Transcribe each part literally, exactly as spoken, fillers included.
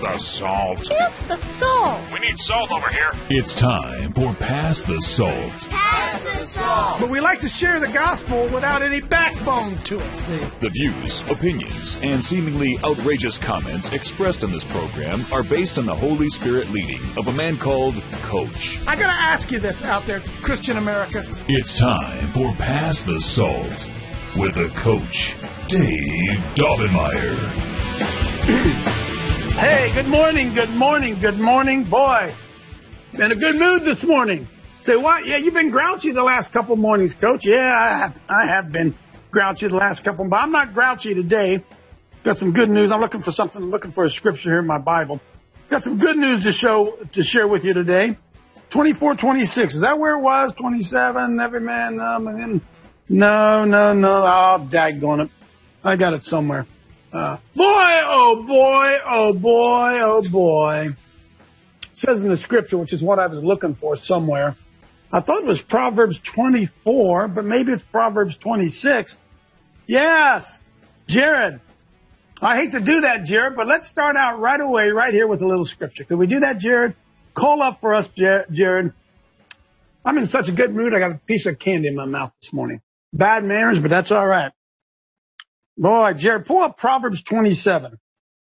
the salt. Pass the salt. We need salt over here. It's time for Pass the Salt. Pass the salt. But we like to share the gospel without any backbone to it, see? The views, opinions, and seemingly outrageous comments expressed in this program are based on the Holy Spirit leading of a man called Coach. I gotta ask you this out there, Christian America. It's time for Pass the Salt with the Coach, Dave Daubenmire. Hey, good morning, good morning, good morning. Boy, in a good mood this morning. Say what? Yeah, you've been grouchy the last couple mornings, Coach. Yeah, I have, I have been grouchy the last couple, but I'm not grouchy today. Got some good news. I'm looking for something. I'm looking for a scripture here in my Bible. Got some good news to show to share with you today. twenty-four twenty-six. Is that where it was? twenty-seven. Every man. Um, and no, no, no. Oh, daggone it. I got it somewhere. Uh, boy, oh boy, oh boy, oh boy. It says in the scripture, which is what I was looking for somewhere. I thought it was Proverbs twenty-four, but maybe it's Proverbs twenty-six. Yes, Jared. I hate to do that, Jared, but let's start out right away, right here with a little scripture. Could we do that, Jared? Call up for us, Jared. I'm in such a good mood, I got a piece of candy in my mouth this morning. Bad manners, but that's all right. Boy, Jared, pull up Proverbs twenty-seven.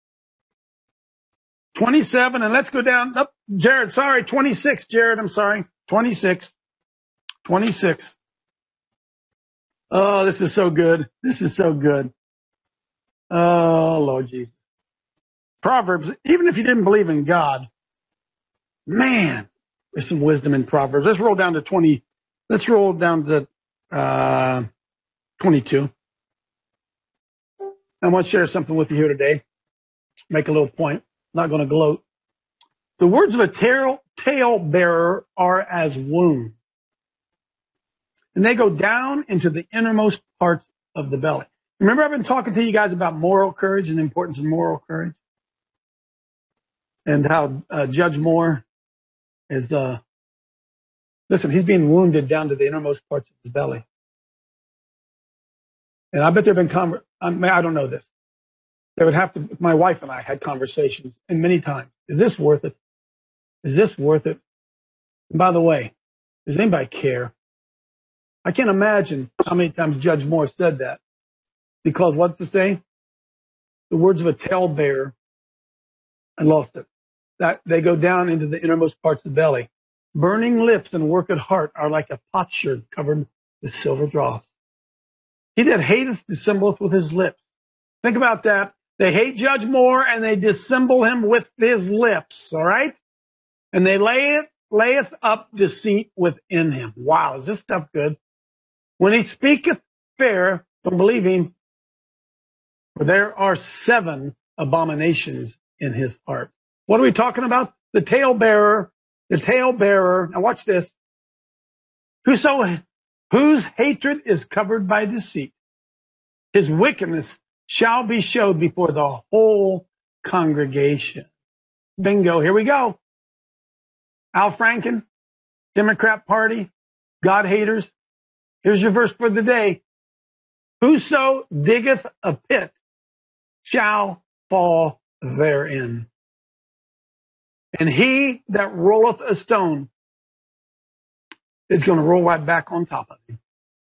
twenty-seven, and let's go down. Oh, Jared, sorry, twenty-six, Jared, I'm sorry. twenty-six. twenty-six. Oh, this is so good. This is so good. Oh, Lord Jesus. Proverbs, even if you didn't believe in God, man, there's some wisdom in Proverbs. Let's roll down to twenty. Let's roll down to uh, twenty-two. I want to share something with you here today. Make a little point. I'm not going to gloat. The words of a tale, tale bearer are as wounds, and they go down into the innermost parts of the belly. Remember, I've been talking to you guys about moral courage and the importance of moral courage, and how uh, Judge Moore is. Uh, listen, he's being wounded down to the innermost parts of his belly, and I bet there've been conver- I, mean, I don't know this. They would have to. My wife and I had conversations, and many times, is this worth it? Is this worth it? And by the way, does anybody care? I can't imagine how many times Judge Moore said that. Because what's it say? The words of a talebearer, I lost it. That they go down into the innermost parts of the belly. Burning lips and work at heart are like a potsherd covered with silver dross. He that hateth dissembleth with his lips. Think about that. They hate Judge Moore and they dissemble him with his lips. All right? And they lay it, layeth up deceit within him. Wow, is this stuff good? When he speaketh fair, don't believe him. For there are seven abominations in his heart. What are we talking about? The talebearer, the talebearer. Now watch this. Whoso, whose hatred is covered by deceit, his wickedness shall be showed before the whole congregation. Bingo, here we go. Al Franken, Democrat Party, God haters. Here's your verse for the day. Whoso diggeth a pit shall fall therein. And he that rolleth a stone is going to roll right back on top of him.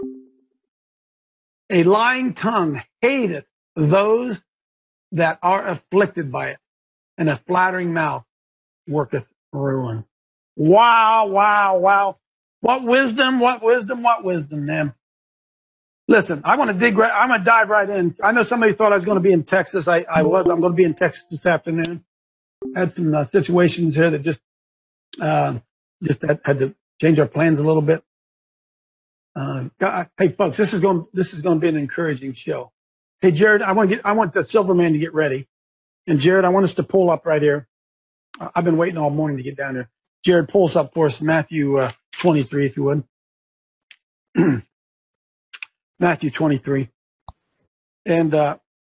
A lying tongue hateth those that are afflicted by it, and a flattering mouth worketh ruin. Wow, wow, wow. What wisdom, what wisdom, what wisdom, man. Listen, I want to dig right, I'm going to dive right in. I know somebody thought I was going to be in Texas. I, I was. I'm going to be in Texas this afternoon. I had some uh, situations here that just, uh, just had, had to change our plans a little bit. Uh, God, hey folks, this is going, this is going to be an encouraging show. Hey Jared, I want to get, I want the Silverman to get ready. And Jared, I want us to pull up right here. I've been waiting all morning to get down there. Jared, pull us up for us, Matthew uh, twenty-three, if you would. Matthew twenty-three. And uh,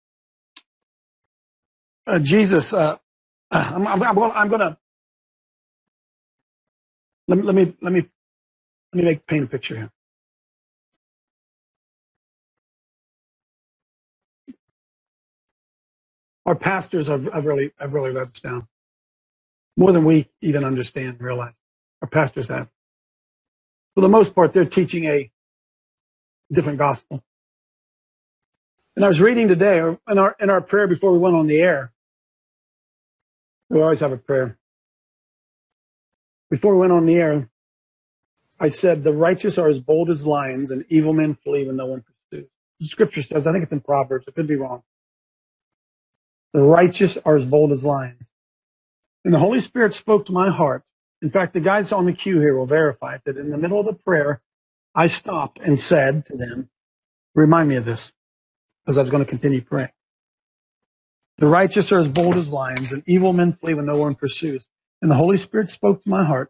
uh, Jesus, uh, I'm, I'm, I'm, I'm going to let me let me let me let me make paint a picture here. Our pastors have, have really have really let us down. More than we even understand and realize. Our pastors have. For the most part, they're teaching a different gospel. And I was reading today, in our, in our prayer before we went on the air, we always have a prayer. Before we went on the air, I said, the righteous are as bold as lions, and evil men flee when no one pursues. The scripture says, I think it's in Proverbs, I could be wrong. The righteous are as bold as lions. And the Holy Spirit spoke to my heart. In fact, the guys on the queue here will verify that in the middle of the prayer, I stopped and said to them, remind me of this, because I was going to continue praying. The righteous are as bold as lions, and evil men flee when no one pursues. And the Holy Spirit spoke to my heart.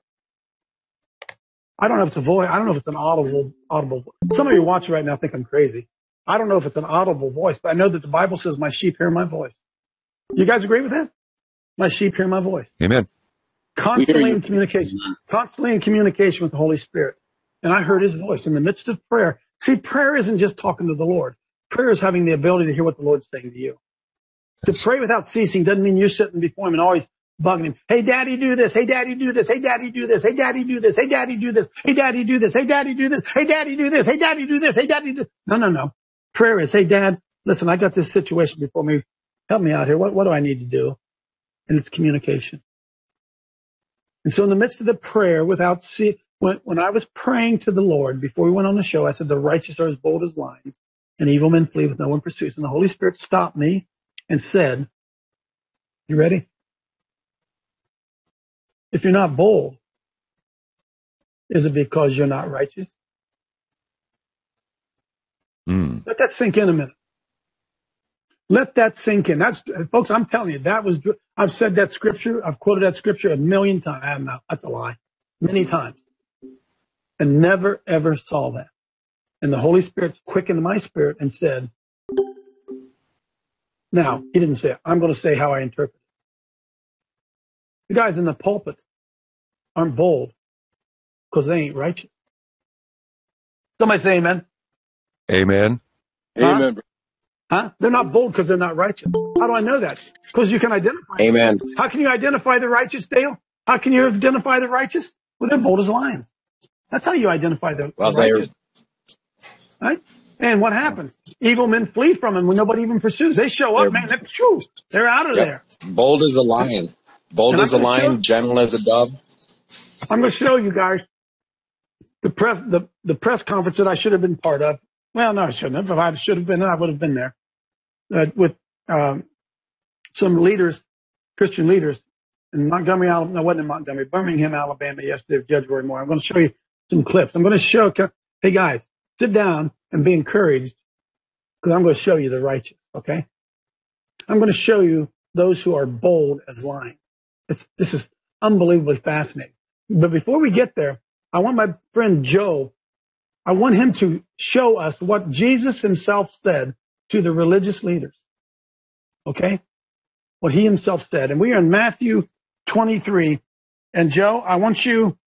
I don't know if it's a voice. I don't know if it's an audible, audible. Some of you watching right now think I'm crazy. I don't know if it's an audible voice, but I know that the Bible says my sheep hear my voice. You guys agree with that? My sheep hear my voice. Amen. Constantly in communication. Constantly in communication with the Holy Spirit. And I heard his voice in the midst of prayer. See, prayer isn't just talking to the Lord. Prayer is having the ability to hear what the Lord's saying to you. To pray without ceasing doesn't mean you're sitting before him and always bugging him. Hey, Daddy, do this. Hey, Daddy, do this. Hey, Daddy, do this. Hey, Daddy, do this. Hey, Daddy, do this. Hey, Daddy, do this. Hey, Daddy, do this. Hey, Daddy, do this. Hey, Daddy, do this. Hey, Daddy, do this. No, no, no. Prayer is, hey, Dad, listen, I got this situation before me. Help me out here. What, what do I need to do? And it's communication. And so in the midst of the prayer, without see, when, when I was praying to the Lord before we went on the show, I said, the righteous are as bold as lions, and evil men flee with no one pursues. And the Holy Spirit stopped me and said, you ready? If you're not bold, is it because you're not righteous? Mm. Let that sink in a minute. Let that sink in. That's, folks, I'm telling you, that was, I've said that scripture, I've quoted that scripture a million times. I have not. That's a lie. Many times. And never, ever saw that. And the Holy Spirit quickened my spirit and said, now, he didn't say it. I'm going to say how I interpret it. The guys in the pulpit aren't bold because they ain't righteous. Somebody say amen. Amen. Huh? Amen. Huh? They're not bold because they're not righteous. How do I know that? Because you can identify Amen. them. How can you identify the righteous, Dale? How can you identify the righteous? Well, they're bold as lions. That's how you identify the Well, righteous. Right? And what happens? Evil men flee from them when nobody even pursues. They show up, man. They're, phew, they're out of Yep. there. Bold as a lion. Bold And as a I'm gonna lion, show- gentle as a dove. I'm going to show you guys the press, the, the press conference that I should have been part of. Well, no, I shouldn't have. If I should have been, I would have been there uh, with um, some leaders, Christian leaders in Montgomery, Alabama. No, wasn't in Montgomery, Birmingham, Alabama yesterday with Judge Roy Moore. I'm going to show you some clips. I'm going to show, hey guys, sit down and be encouraged because I'm going to show you the righteous, okay? I'm going to show you those who are bold as lions. It's, this is unbelievably fascinating. But before we get there, I want my friend Joe, I want him to show us what Jesus himself said to the religious leaders. Okay? What he himself said. And we are in Matthew twenty-three. And Joe, I want you,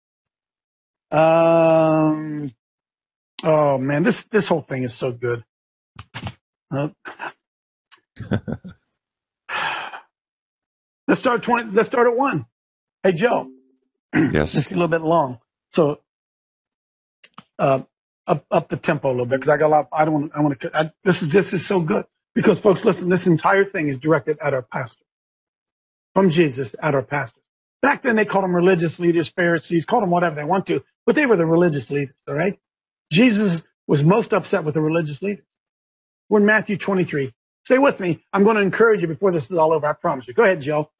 um, oh man, this, this whole thing is so good. Uh, let's start twenty, let's start at one. Hey, Joe. Yes. It's a little bit long. So, uh, up, up the tempo a little bit because I got a lot, I don't want, I want to, I, this is, this is so good because folks, listen, this entire thing is directed at our pastor. From Jesus at our pastors. Back then they called them religious leaders, Pharisees, called them whatever they want to, but they were the religious leaders, all right? Jesus was most upset with the religious leaders. We're in Matthew twenty-three. Stay with me. I'm going to encourage you before this is all over. I promise you. Go ahead, Joe.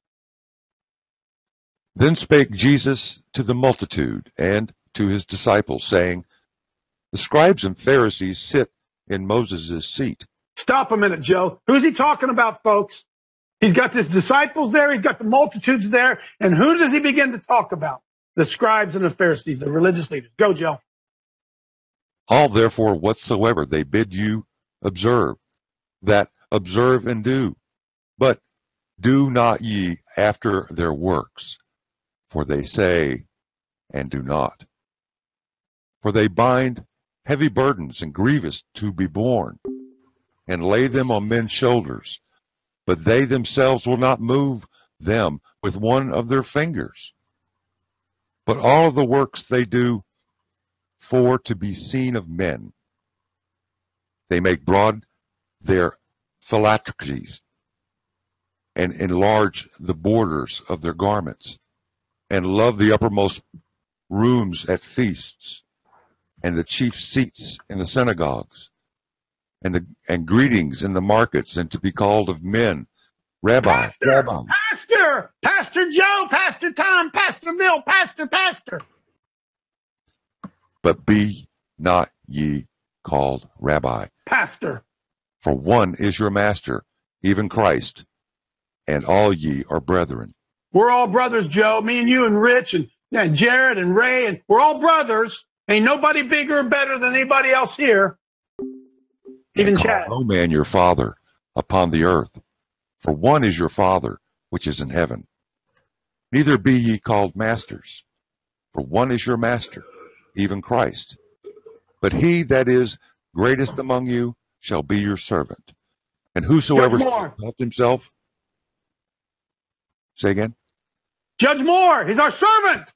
Then spake Jesus to the multitude and to his disciples, saying, the scribes and Pharisees sit in Moses' seat. Stop a minute, Joe. Who's he talking about, folks? He's got his disciples there. He's got the multitudes there. And who does he begin to talk about? The scribes and the Pharisees, the religious leaders. Go, Joe. All therefore whatsoever they bid you observe, that observe and do. But do not ye after their works, for they say and do not. For they bind heavy burdens and grievous to be borne, and lay them on men's shoulders, but they themselves will not move them with one of their fingers. But all the works they do for to be seen of men. They make broad their phylacteries, and enlarge the borders of their garments, and love the uppermost rooms at feasts, and the chief seats in the synagogues, and the and greetings in the markets, and to be called of men, Rabbi, Pastor, Rabbi. Pastor, Pastor Joe, Pastor Tom, Pastor Bill, Pastor, Pastor. But be not ye called Rabbi, Pastor. for one is your master, even Christ, and all ye are brethren. We're all brothers, Joe. Me and you and Rich and, and Jared and Ray, and we're all brothers. Ain't nobody bigger or better than anybody else here. Even And call Chad. no man your father upon the earth, for one is your Father which is in heaven. Neither be ye called masters, for one is your master, even Christ. But he that is greatest among you shall be your servant. And whosoever Judge shall Moore. exalt himself, say again. Judge Moore, he's our servant.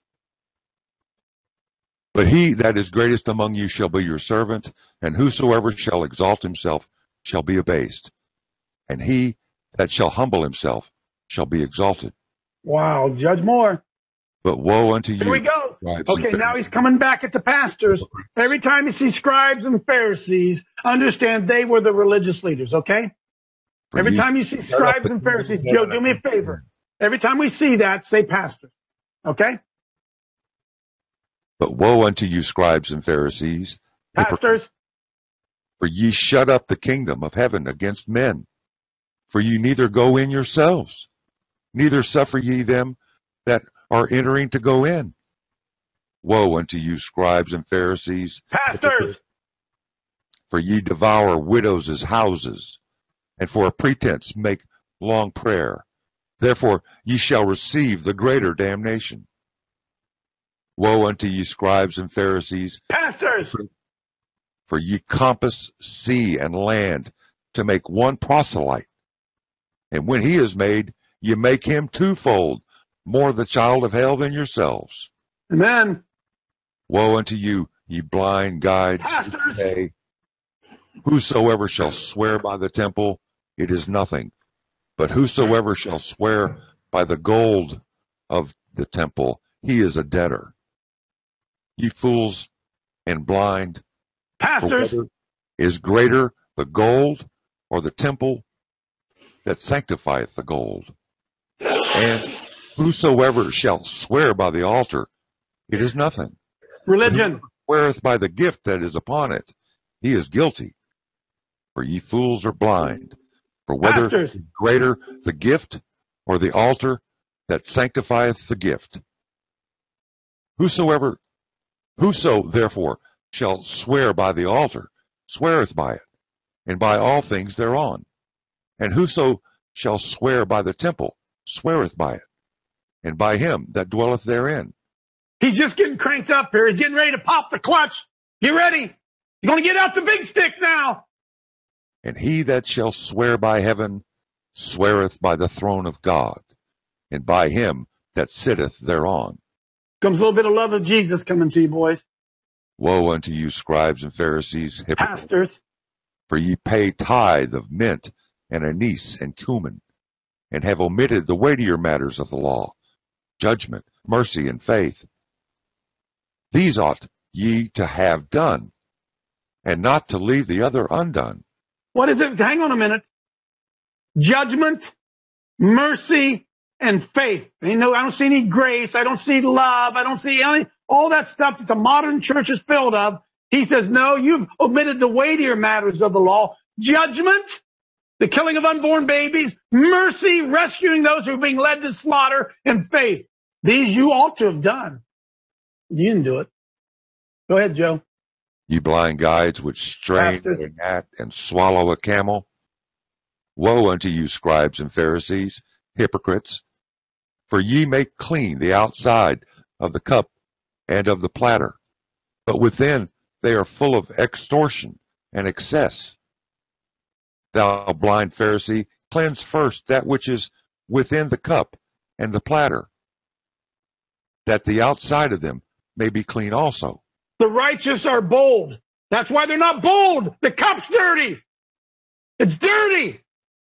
But he that is greatest among you shall be your servant, and whosoever shall exalt himself shall be abased, and he that shall humble himself shall be exalted. Wow, Judge Moore. But woe unto you. Here we go. scribes and Okay, now Pharisees. he's coming back at the pastors. Every time you see scribes and Pharisees, understand they were the religious leaders, okay? For Every ye time you see shut up scribes the and kingdom Pharisees, of Joe, heaven do me a against favor. men. Every time we see that, say pastors, okay? But woe unto you, scribes and Pharisees, hypocrites, Pastors, for ye shut up the kingdom of heaven against men. For ye neither go in yourselves, neither suffer ye them that are entering to go in. Woe unto you, scribes and Pharisees, pastors, hypocrites, for ye devour widows' houses, and for a pretense make long prayer. Therefore ye shall receive the greater damnation. Woe unto ye, scribes and Pharisees, pastors, for ye compass sea and land to make one proselyte. And when he is made, ye make him twofold more the child of hell than yourselves. amen. Woe unto you, ye blind guides, Pastors. who say, whosoever shall swear by the temple, it is nothing. But whosoever shall swear by the gold of the temple, he is a debtor. Ye fools and blind, for Pastors, whether is greater the gold or the temple that sanctifieth the gold? And whosoever shall swear by the altar, it is nothing. religion, Sweareth by the gift that is upon it, he is guilty. For ye fools are blind. For whether Pastors. is greater the gift or the altar that sanctifieth the gift. Whosoever, whoso therefore shall swear by the altar, sweareth by it, and by all things thereon. And whoso shall swear by the temple, sweareth by it, and by him that dwelleth therein. He's just getting cranked up here. He's getting ready to pop the clutch. Get ready. He's going to get out the big stick now. And he that shall swear by heaven sweareth by the throne of God, and by him that sitteth thereon. Comes a little bit of love of Jesus coming to you, boys. Woe unto you, scribes and Pharisees, hypocrites, Pastors, for ye pay tithe of mint and anise and cumin, and have omitted the weightier matters of the law, judgment, mercy, and faith. These ought ye to have done, and not to leave the other undone. what is it? Hang on a minute. Judgment, mercy, and faith. You know, I don't see any grace. I don't see love. I don't see any, all that stuff that the modern church is filled of. He says, no, you've omitted the weightier matters of the law. Judgment, the killing of unborn babies, mercy, rescuing those who are being led to slaughter, and faith. These you ought to have done. You didn't do it. Go ahead, Joe. Ye blind guides which strain Pastors. a gnat and swallow a camel. Woe unto you, scribes and Pharisees, hypocrites, for ye make clean the outside of the cup and of the platter, but within they are full of extortion and excess. Thou blind Pharisee, cleanse first that which is within the cup and the platter, that the outside of them may be clean also. The righteous are bold. That's why they're not bold. The cup's dirty. It's dirty.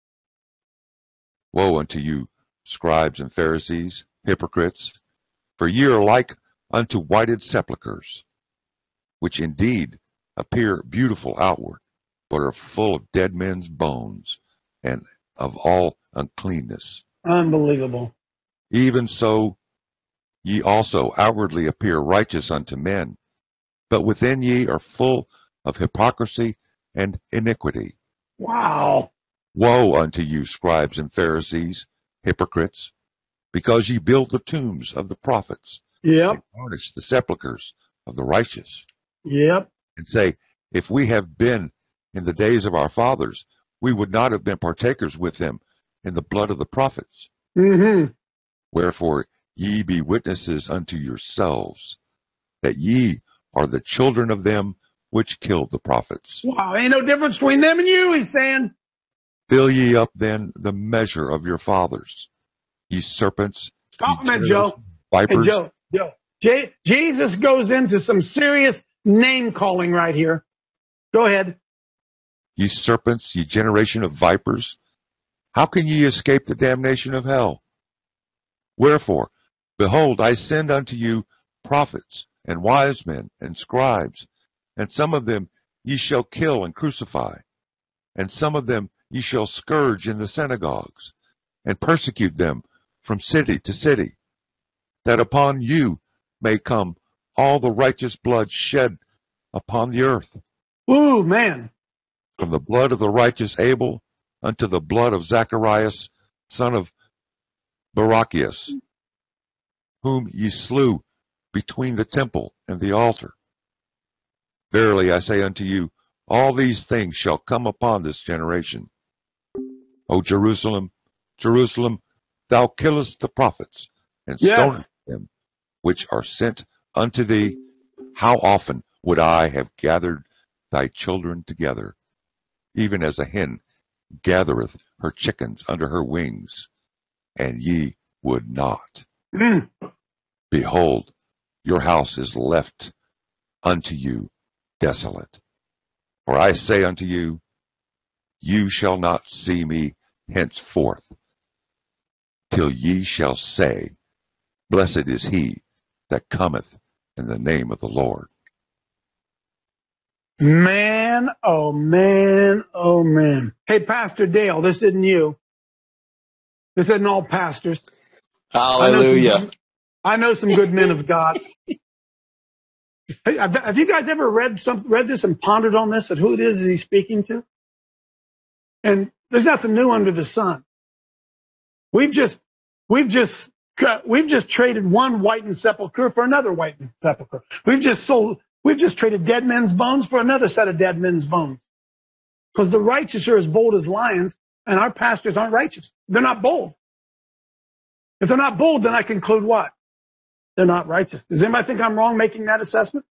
Woe unto you, scribes and Pharisees, hypocrites, for ye are like unto whited sepulchres, which indeed appear beautiful outward, but are full of dead men's bones and of all uncleanness. Unbelievable. Even so ye also outwardly appear righteous unto men, but within ye are full of hypocrisy and iniquity. Wow. Woe unto you, scribes and Pharisees, hypocrites, because ye build the tombs of the prophets, Yep. and garnish the sepulchres of the righteous, Yep. and say, if we have been in the days of our fathers, we would not have been partakers with them in the blood of the prophets. Mm-hmm. Wherefore ye be witnesses unto yourselves, that ye are the children of them which killed the prophets. Wow. Ain't no difference between them and you, he's saying. Fill ye up then the measure of your fathers, ye serpents, Stop a ye minute, generous Joe. vipers. Hey, Joe, Joe. J- Jesus goes into some serious name calling right here. Go ahead. Ye serpents, ye generation of vipers, how can ye escape the damnation of hell? Wherefore, behold, I send unto you prophets and wise men and scribes, and some of them ye shall kill and crucify, and some of them ye shall scourge in the synagogues, and persecute them from city to city, that upon you may come all the righteous blood shed upon the earth, Ooh, man. from the blood of the righteous Abel unto the blood of Zacharias, son of Barachias, whom ye slew between the temple and the altar. Verily I say unto you, all these things shall come upon this generation. O Jerusalem, Jerusalem, thou killest the prophets, and Yes. stonest them which are sent unto thee. How often would I have gathered thy children together, even as a hen gathereth her chickens under her wings, and ye would not. Mm. Behold, your house is left unto you desolate. For I say unto you, you shall not see me henceforth, till ye shall say, blessed is he that cometh in the name of the Lord. Man, oh man, oh man. Hey, Pastor Dale, this isn't you. This isn't all pastors. Hallelujah. I know some, I know some good men of God. Hey, have, have you guys ever read some, read this and pondered on this, at who it is he's speaking to? And there's nothing new under the sun. We've just, we've just, we've just traded one whitened sepulcher for another whitened sepulcher. We've just sold, we've just traded dead men's bones for another set of dead men's bones. Because the righteous are as bold as lions, and our pastors aren't righteous. They're not bold. If they're not bold, then I conclude what? They're not righteous. Does anybody think I'm wrong making that assessment?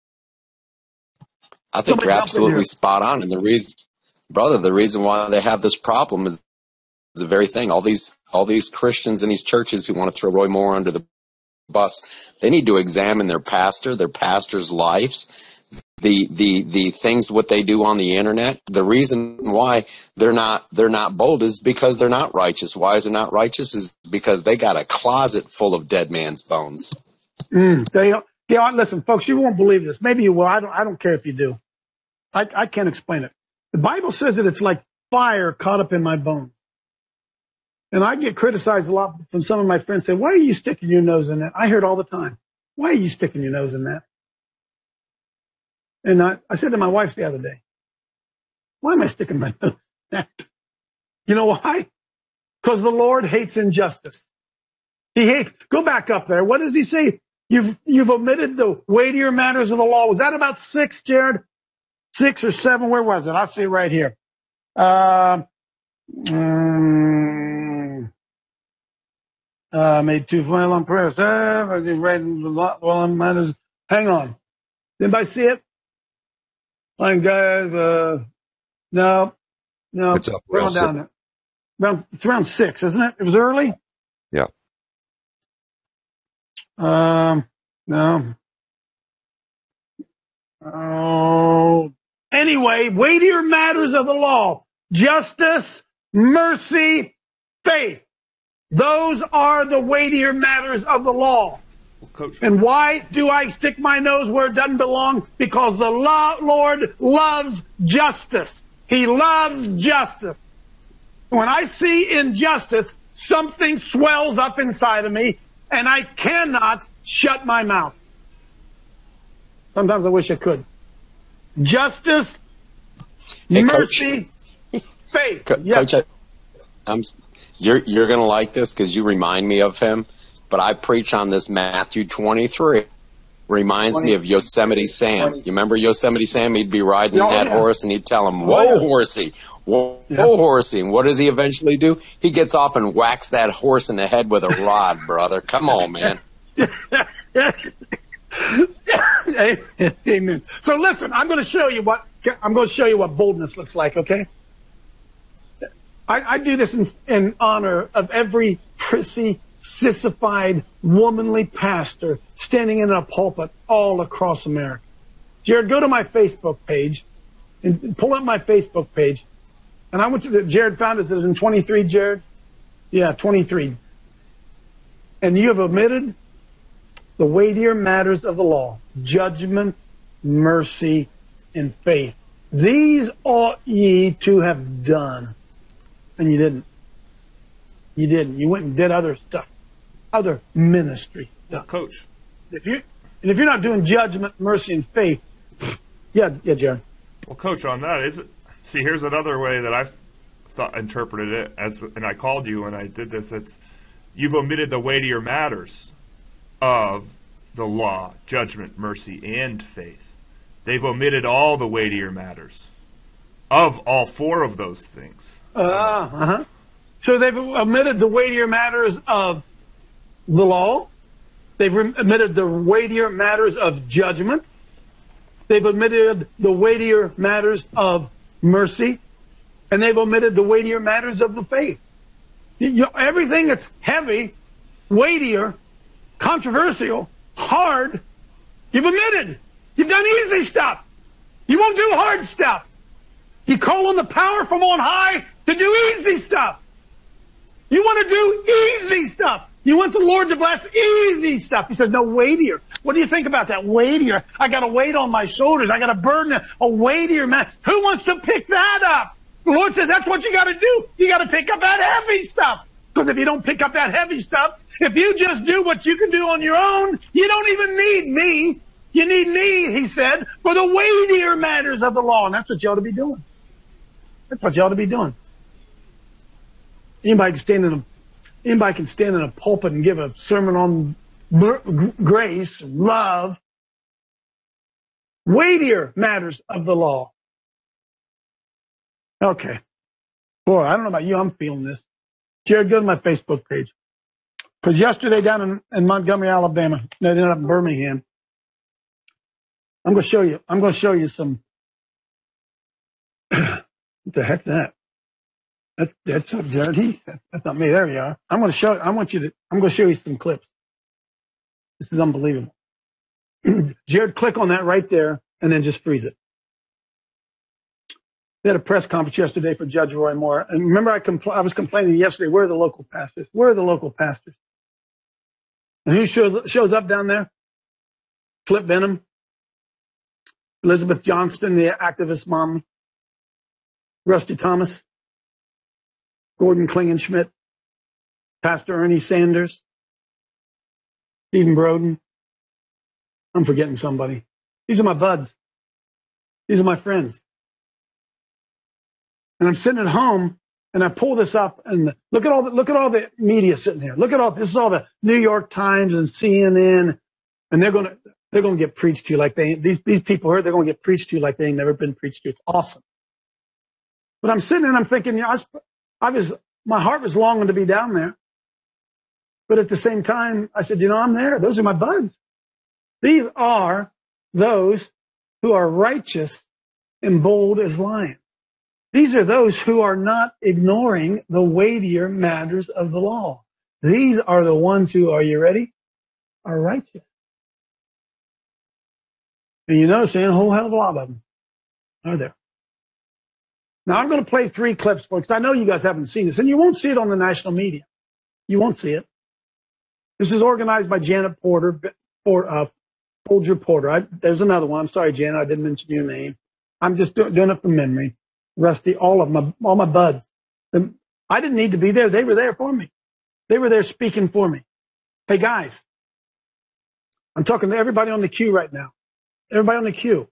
I think Somebody you're jump in absolutely here. spot on. And the reason, brother, the reason why they have this problem is the very thing. All these, all these Christians in these churches who want to throw Roy Moore under the bus, they need to examine their pastor, their pastor's lives, the, the, the things, what they do on the internet. The reason why they're not, they're not bold is because they're not righteous. Why is it not righteous? Is because they got a closet full of dead man's bones. Mm, they, yeah, listen, folks, you won't believe this. Maybe you will. I don't, I don't care if you do. I, I can't explain it. The Bible says that it's like fire caught up in my bones. And I get criticized a lot from some of my friends say, why are you sticking your nose in that? I hear it all the time. Why are you sticking your nose in that? And I, I said to my wife the other day, why am I sticking my nose in that? You know why? Because the Lord hates injustice. He hates, go back up there. What does he say? You've, you've omitted the weightier matters of the law. Was that about six, Jared? Six or seven? Where was it? I'll see right here. Uh, um, uh, made two final on prayer. Uh, I did right in the law. Well, on matters. Hang on. Anybody see it? Fine, guys. Uh, no, no. It's up We're real on down there. Around, it's around six, isn't it? It was early? Yeah. Um, no. Oh. Anyway, weightier matters of the law. Justice, mercy, faith. Those are the weightier matters of the law. Well, Coach. And why do I stick my nose where it doesn't belong? Because the lo- Lord loves justice. He loves justice. When I see injustice, something swells up inside of me, and I cannot shut my mouth. Sometimes I wish I could. Justice, Hey, mercy, faith. Co- Yes. Coach, I, I'm, you're you're going to like this because you remind me of him. But I preach on this Matthew twenty-three. Reminds me of Yosemite Sam. You remember Yosemite Sam? He'd be riding Oh, that yeah. horse, and he'd tell him, Oh, "Whoa, yeah. horsey! Whoa, Yeah. whoa, horsey!" And what does he eventually do? He gets off and whacks that horse in the head with a rod, brother. Come on, man. Yes. Amen. So listen, I'm going to show you what I'm going to show you what boldness looks like. Okay. I, I do this in, in honor of every prissy, sissified, womanly pastor standing in a pulpit all across America. Jared, go to my Facebook page and pull up my Facebook page. And I want you to, Jared found us in twenty-three, Jared? Yeah, twenty-three. And you have omitted the weightier matters of the law, judgment, mercy, and faith. These ought ye to have done. And you didn't. You didn't. You went and did other stuff, other ministry stuff. Coach. If you and if you're not doing judgment, mercy, and faith, yeah, yeah, Jared. Well, Coach, on that, is it, see, here's another way that I've thought, interpreted it, as, and I called you when I did this. It's you've omitted the weightier matters of the law, judgment, mercy, and faith. They've omitted all the weightier matters of all four of those things. Uh, uh-huh. So they've omitted the weightier matters of the law. They've omitted the weightier matters of judgment. They've omitted the weightier matters of mercy. And they've omitted the weightier matters of the faith. You know, everything that's heavy, weightier, controversial, hard, you've omitted. You've done easy stuff. You won't do hard stuff. You call on the power from on high to do easy stuff. You want to do easy stuff. You want the Lord to bless easy stuff. He says, no, weightier. What do you think about that? Weightier. I got a weight on my shoulders. I got a burden, a weightier man. Who wants to pick that up? The Lord says that's what you got to do. You got to pick up that heavy stuff. Because if you don't pick up that heavy stuff, if you just do what you can do on your own, you don't even need me. You need me, he said, for the weightier matters of the law. And that's what you ought to be doing. That's what you ought to be doing. Anybody can stand in a, anybody can stand in a pulpit and give a sermon on grace, love. Weightier matters of the law. Okay. Boy, I don't know about you. I'm feeling this. Jared, go to my Facebook page. Because yesterday down in, in Montgomery, Alabama, they ended up in Birmingham. I'm going to show you. I'm going to show you some. What the heck's that? That's that's Jared Heath. That's not me. There you are. I'm going to show. I want you to. I'm going to show you some clips. This is unbelievable. Jared, click on that right there, and then just freeze it. They had a press conference yesterday for Judge Roy Moore, and remember, I compl- I was complaining yesterday. Where are the local pastors? Where are the local pastors? And who shows shows up down there? Flip Benham, Elizabeth Johnston, the activist mom, Rusty Thomas, Gordon Klingenschmidt, Pastor Ernie Sanders, Stephen Broden. I'm forgetting somebody. These are my buds. These are my friends. And I'm sitting at home, and I pull this up, and look at all the look at all the media sitting here. Look at all this is all the New York Times and C N N, and they're gonna they're gonna get preached to like they these these people here. They're gonna get preached to like they ain't never been preached to. It's awesome. But I'm sitting there and I'm thinking, you know, I, was, I was my heart was longing to be down there, but at the same time, I said, you know, I'm there. Those are my buds. These are those who are righteous and bold as lions. These are those who are not ignoring the weightier matters of the law. These are the ones who, are you ready? Are righteous. And you notice there ain't a whole hell of a lot of them, are there? Now I'm going to play three clips for you because I know you guys haven't seen this, and you won't see it on the national media. You won't see it. This is organized by Janet Porter, or uh, Folger Porter. I, there's another one. I'm sorry, Janet, I didn't mention your name. I'm just do, doing it from memory. Rusty, all of my, all my buds. The, I didn't need to be there. They were there for me. They were there speaking for me. Hey guys, I'm talking to everybody on the queue right now. Everybody on the queue.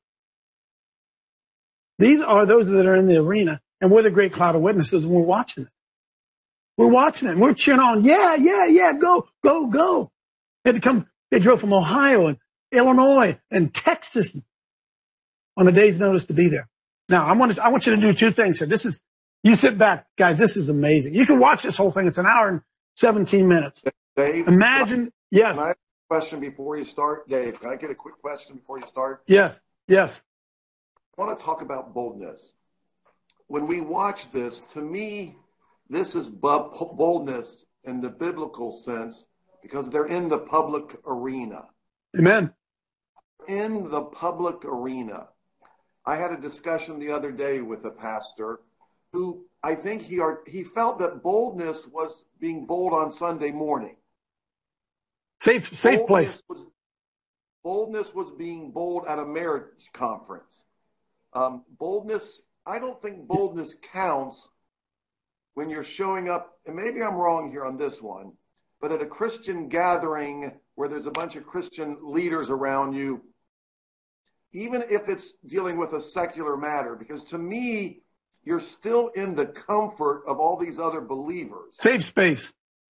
These are those that are in the arena, and we're the great cloud of witnesses, and we're watching it. We're watching it, and we're cheering on. Yeah, yeah, yeah, go, go, go. They had to come. They drove from Ohio and Illinois and Texas on a day's notice to be there. Now, I want to, I want you to do two things here. This is, you sit back, guys. This is amazing. You can watch this whole thing. It's an hour and seventeen minutes. Dave, imagine. Yes. Can I have a question before you start, Dave? Can I get a quick question before you start? Yes. Yes. I want to talk about boldness. When we watch this, to me, this is boldness in the biblical sense because they're in the public arena. Amen. In the public arena. I had a discussion the other day with a pastor who I think he are, he felt that boldness was being bold on Sunday morning. Safe, safe boldness place. Was, boldness was being bold at a marriage conference. Um, boldness, I don't think boldness counts when you're showing up, and maybe I'm wrong here on this one, but at a Christian gathering where there's a bunch of Christian leaders around you, even if it's dealing with a secular matter, because to me, you're still in the comfort of all these other believers. Safe space.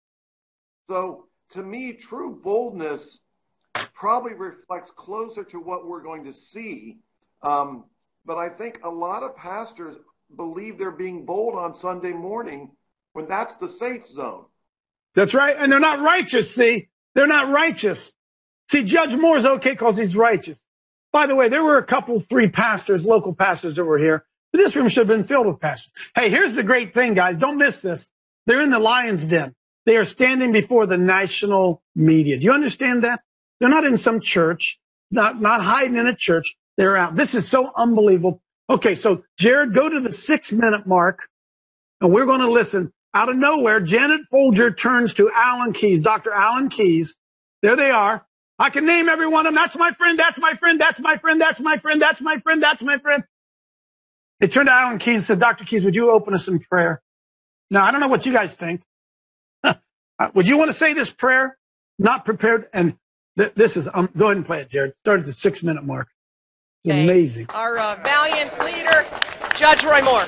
So to me, true boldness probably reflects closer to what we're going to see. Um, but I think a lot of pastors believe they're being bold on Sunday morning when that's the safe zone. That's right. And they're not righteous, see? They're not righteous. See, Judge Moore's okay because he's righteous. By the way, there were a couple, three pastors, local pastors that were here. But this room should have been filled with pastors. Hey, here's the great thing, guys. Don't miss this. They're in the lion's den. They are standing before the national media. Do you understand that? They're not in some church, not, not hiding in a church. They're out. This is so unbelievable. Okay, so Jared, go to the six minute mark and we're going to listen. Out of nowhere, Janet Folger turns to Alan Keyes, Doctor Alan Keyes. There they are. I can name every one of them. That's my friend. That's my friend. That's my friend. That's my friend. That's my friend. That's my friend. They turned to Alan Keyes and said, Doctor Keyes, would you open us in prayer? Now, I don't know what you guys think. Would you want to say this prayer? Not prepared. And th- this is, um, go ahead and play it, Jared. Start at the six minute mark. It's okay. Amazing. Our uh, valiant leader, Judge Roy Moore.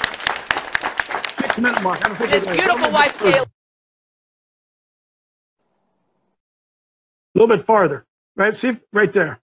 Six minute mark. I don't think His we're beautiful gonna- wife, Kayla. A little bit farther. Right? See, right there.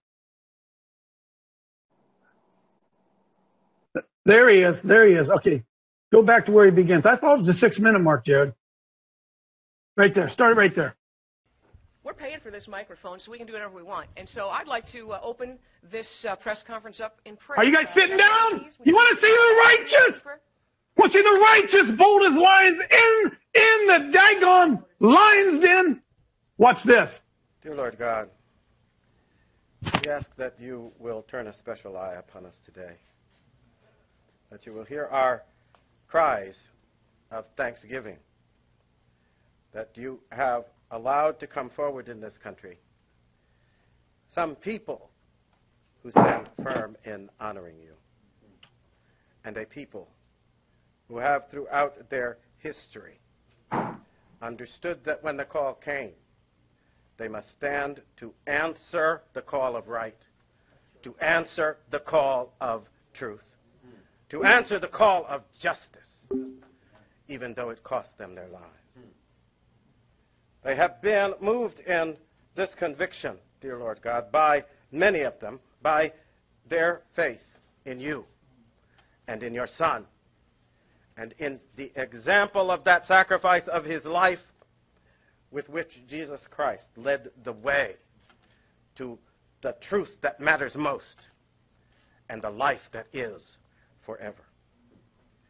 There he is. There he is. Okay. Go back to where he begins. I thought it was the six minute mark, Jared. Right there. Start it right there. We're paying for this microphone, so we can do whatever we want. And so I'd like to uh, open this uh, press conference up in prayer. Are you guys Uh, sitting Doctor down? Keyes, would You want to see the righteous? Want to see the righteous, bold as lions in, in the daggone lion's den? Watch this. Dear Lord God, we ask that you will turn a special eye upon us today, that you will hear our cries of thanksgiving, that you have allowed to come forward in this country some people who stand firm in honoring you, and a people who have throughout their history understood that when the call came, they must stand to answer the call of right, to answer the call of truth, to answer the call of justice, even though it cost them their lives. They have been moved in this conviction, dear Lord God, by many of them, by their faith in you and in your Son, and in the example of that sacrifice of his life with which Jesus Christ led the way to the truth that matters most and the life that is forever.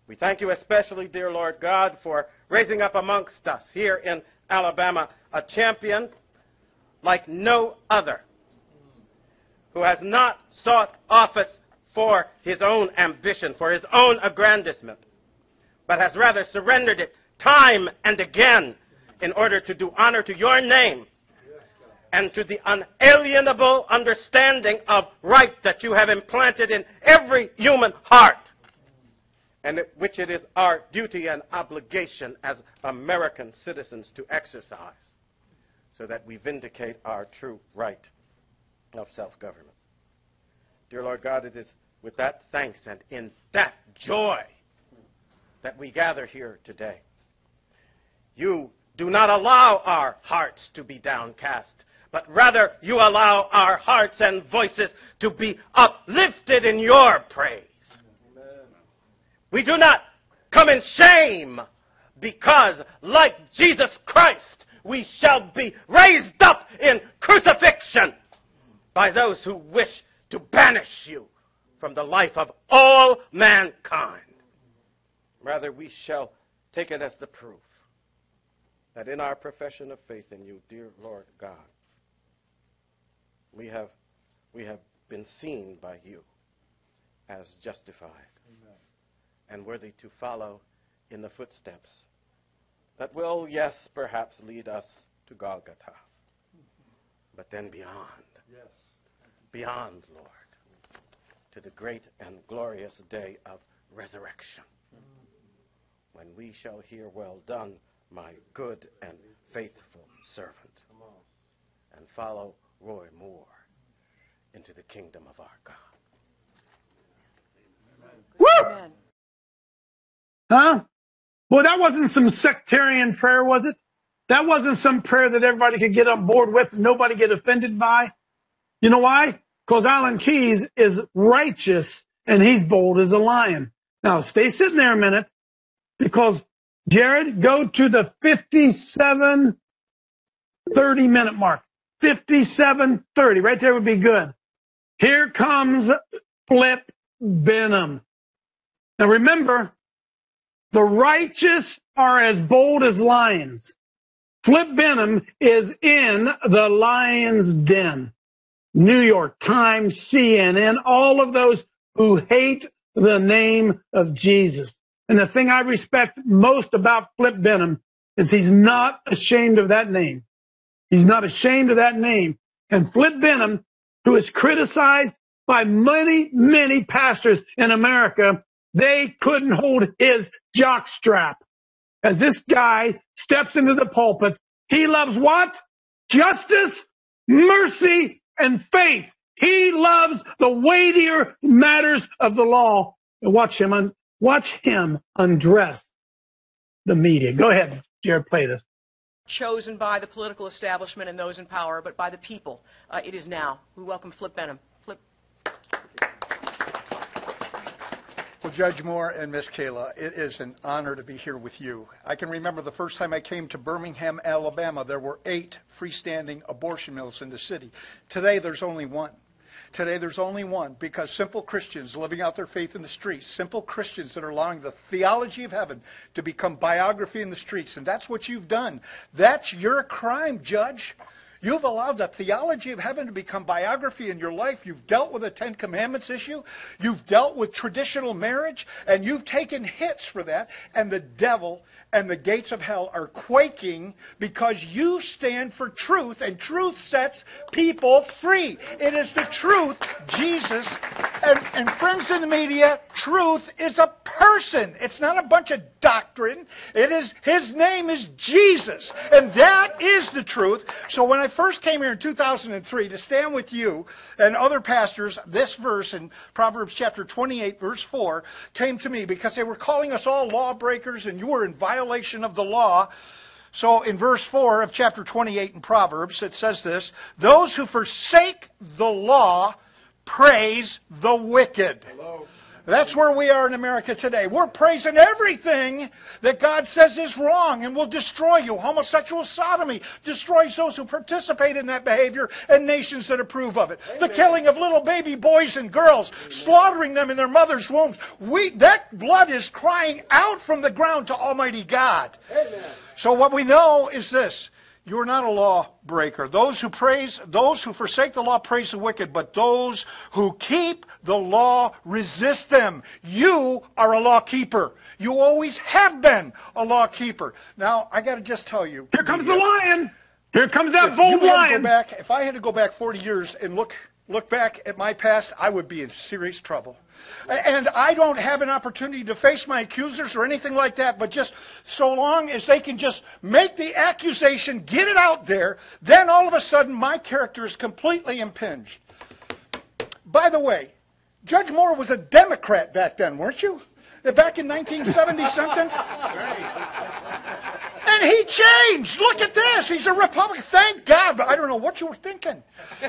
We thank you especially, dear Lord God, for raising up amongst us here in Alabama a champion like no other, who has not sought office for his own ambition, for his own aggrandizement, but has rather surrendered it time and again in order to do honor to your name and to the unalienable understanding of right that you have implanted in every human heart, and which it is our duty and obligation as American citizens to exercise, so that we vindicate our true right of self-government. Dear Lord God, it is with that thanks and in that joy that we gather here today. You do not allow our hearts to be downcast, but rather you allow our hearts and voices to be uplifted in your praise. Amen. We do not come in shame, because like Jesus Christ, we shall be raised up in crucifixion by those who wish to banish you from the life of all mankind. Rather, we shall take it as the proof that in our profession of faith in you, dear Lord God, we have, we have been seen by you as justified. Amen. And worthy to follow in the footsteps that will, yes, perhaps lead us to Golgotha, but then beyond, yes. beyond, Lord, to the great and glorious day of resurrection, when we shall hear, well done, my good and faithful servant, and follow Roy Moore into the kingdom of our God. Woo! Amen. Huh? Well, that wasn't some sectarian prayer, was it? That wasn't some prayer that everybody could get on board with and nobody get offended by. You know why? Because Alan Keyes is righteous and he's bold as a lion. Now, stay sitting there a minute, because, Jared, go to the fifty-seven thirty minute mark. fifty-seven thirty. Right there would be good. Here comes Flip Benham. Now remember, the righteous are as bold as lions. Flip Benham is in the lion's den. New York Times, C N N, all of those who hate the name of Jesus. And the thing I respect most about Flip Benham is he's not ashamed of that name. He's not ashamed of that name. And Flip Benham, who is criticized by many, many pastors in America, they couldn't hold his jockstrap. As this guy steps into the pulpit, he loves what? Justice, mercy, and faith. He loves the weightier matters of the law. And watch him, un- watch him undress the media. Go ahead, Jared, play this. Chosen by the political establishment and those in power, but by the people. Uh, it is now. We welcome Flip Benham. Flip. Well, Judge Moore and Miss Kayla, it is an honor to be here with you. I can remember the first time I came to Birmingham, Alabama, there were eight freestanding abortion mills in the city. Today, there's only one. Today, there's only one, because simple Christians living out their faith in the streets, simple Christians that are allowing the theology of heaven to become biography in the streets, and that's what you've done. That's your crime, Judge. You've allowed the theology of heaven to become biography in your life. You've dealt with the Ten Commandments issue. You've dealt with traditional marriage, and you've taken hits for that, and the devil and the gates of hell are quaking because you stand for truth, and truth sets people free. It is the truth, Jesus. And, and friends in the media, truth is a person. It's not a bunch of doctrine. It is, his name is Jesus. And that is the truth. So when I first came here in two thousand three to stand with you and other pastors, this verse in Proverbs chapter twenty-eight, verse four, came to me because they were calling us all lawbreakers and you were in violation of the law. So in verse four of chapter twenty-eight in Proverbs, it says this: those who forsake the law praise the wicked. Hello. That's where we are in America today. We're praising everything that God says is wrong and will destroy you. Homosexual sodomy destroys those who participate in that behavior and nations that approve of it. Amen. The killing of little baby boys and girls, Amen. Slaughtering them in their mother's wombs. We, that blood is crying out from the ground to Almighty God. Amen. So what we know is this. You are not a lawbreaker. Those who praise, those who forsake the law praise the wicked, but those who keep the law resist them. You are a law keeper. You always have been a law keeper. Now, I got to just tell you. Here comes the lion. Here comes that bold lion. Back, if I had to go back forty years and look look back at my past, I would be in serious trouble. And I don't have an opportunity to face my accusers or anything like that, but just so long as they can just make the accusation, get it out there, then all of a sudden my character is completely impinged. By the way, Judge Moore was a Democrat back then, weren't you? Back in nineteen seventy something? And he changed. Look at this. He's a Republican. Thank God, but I don't know what you were thinking.